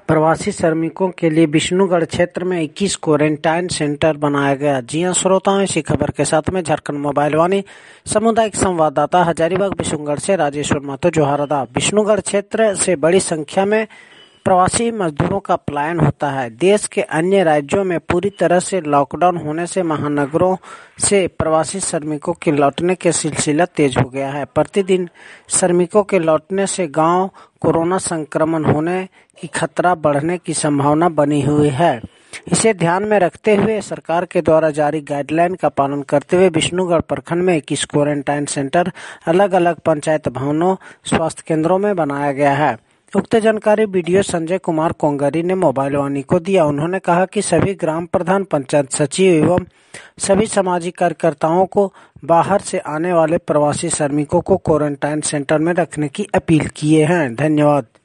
प्रवासी श्रमिकों के लिए विष्णुगढ़ क्षेत्र में 21 क्वारंटाइन सेंटर बनाया गया। जी हां श्रोताओं, इसी खबर के साथ में झारखंड मोबाइल वाणी सामुदायिक संवाददाता हजारीबाग विष्णुगढ़ से राजेश्वर महतो जोहारदा। विष्णुगढ़ क्षेत्र से बड़ी संख्या में प्रवासी मजदूरों का पलायन होता है। देश के अन्य राज्यों में पूरी तरह से लॉकडाउन होने से महानगरों से प्रवासी श्रमिकों के लौटने के सिलसिला तेज हो गया है। प्रतिदिन श्रमिकों के लौटने से गांव कोरोना संक्रमण होने की खतरा बढ़ने की संभावना बनी हुई है। इसे ध्यान में रखते हुए सरकार के द्वारा जारी गाइडलाइन का पालन करते हुए विष्णुगढ़ प्रखंड में 21 क्वारंटाइन सेंटर अलग अलग पंचायत भवनों, स्वास्थ्य केंद्रों में बनाया गया है। उक्त जानकारी बीडीओ संजय कुमार कोंगरी ने मोबाइल वाणी को दिया। उन्होंने कहा कि सभी ग्राम प्रधान, पंचायत सचिव एवं सभी सामाजिक कार्यकर्ताओं को बाहर से आने वाले प्रवासी श्रमिकों को क्वारंटाइन सेंटर में रखने की अपील किए हैं। धन्यवाद।